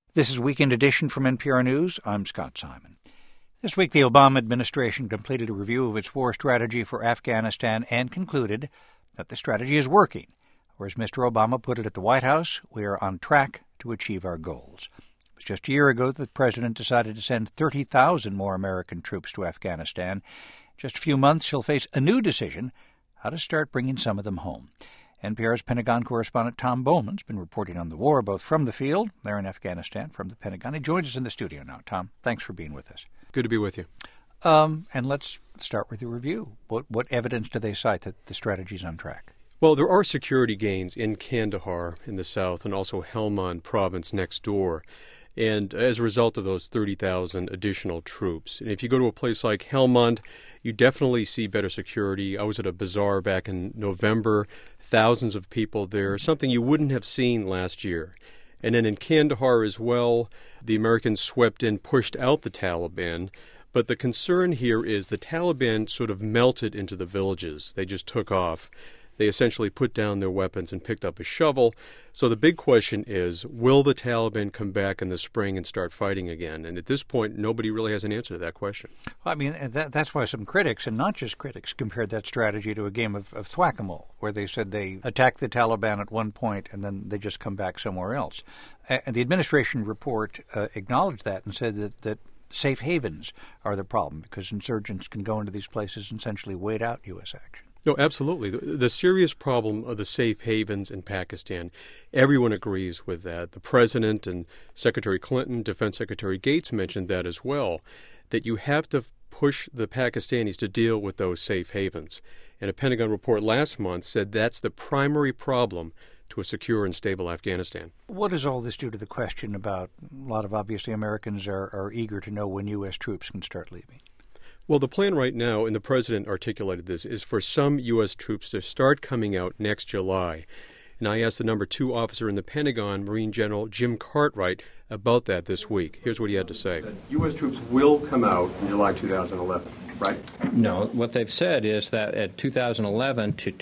This is Weekend Edition from NPR News. I'm Scott Simon. This week, the Obama administration completed a review of its war strategy for Afghanistan and concluded that the strategy is working. Or as Mr. Obama put it at the White House, we are on track to achieve our goals. It was just a year ago that the president decided to send 30,000 more American troops to Afghanistan. In just a few months, he'll face a new decision, how to start bringing some of them home. NPR's Pentagon correspondent Tom Bowman's been reporting on the war, both from the field, there in Afghanistan, from the Pentagon. He joins us in the studio now. Tom, thanks for being with us. Good to be with you. And let's start with the review. What evidence do they cite that the strategy's on track? Well, there are security gains in Kandahar in the south and also Helmand province next door. And as a result of those 30,000 additional troops. And if you go to a place like Helmand, you definitely see better security. I was at a bazaar back in November, thousands of people there, something you wouldn't have seen last year. And then in Kandahar as well, the Americans swept in, pushed out the Taliban. But the concern here is the Taliban sort of melted into the villages. They just took off. They essentially put down their weapons and picked up a shovel. So the big question is, will the Taliban come back in the spring and start fighting again? And at this point, nobody really has an answer to that question. Well, I mean, that's why some critics, and not just critics, compared that strategy to a game of thwack-a-mole, where they said they attack the Taliban at one point and then they just come back somewhere else. And the administration report acknowledged that and said that safe havens are the problem because insurgents can go into these places and essentially wait out U.S. action. No, absolutely. The serious problem of the safe havens in Pakistan, everyone agrees with that. The President and Secretary Clinton, Defense Secretary Gates mentioned that as well, that you have to push the Pakistanis to deal with those safe havens. And a Pentagon report last month said that's the primary problem to a secure and stable Afghanistan. What does all this do to the question about a lot of, obviously, Americans are eager to know when U.S. troops can start leaving? Well, the plan right now, and the President articulated this, is for some U.S. troops to start coming out next July. And I asked the number 2 officer in the Pentagon, Marine General Jim Cartwright, about that this week. Here's what he had to say. U.S. troops will come out in July 2011, right? No, what they've said is that at 2011 to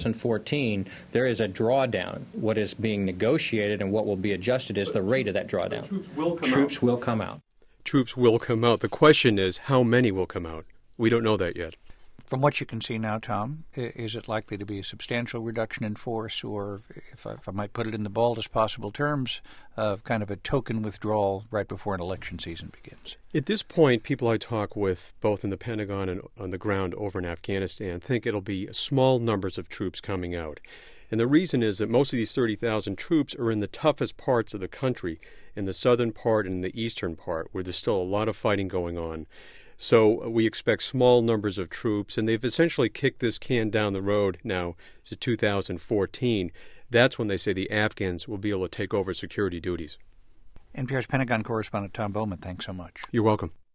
2014, there is a drawdown. What is being negotiated and what will be adjusted is the rate of that drawdown. Troops will come out. Troops will come out. The question is, how many will come out? We don't know that yet. From what you can see now, Tom, is it likely to be a substantial reduction in force, or, if I might put it in the baldest possible terms, kind of a token withdrawal right before an election season begins? At this point, people I talk with, both in the Pentagon and on the ground over in Afghanistan, think it'll be small numbers of troops coming out. And the reason is that most of these 30,000 troops are in the toughest parts of the country, in the southern part and the eastern part, where there's still a lot of fighting going on. So we expect small numbers of troops, and they've essentially kicked this can down the road now to 2014. That's when they say the Afghans will be able to take over security duties. NPR's Pentagon correspondent Tom Bowman, thanks so much. You're welcome.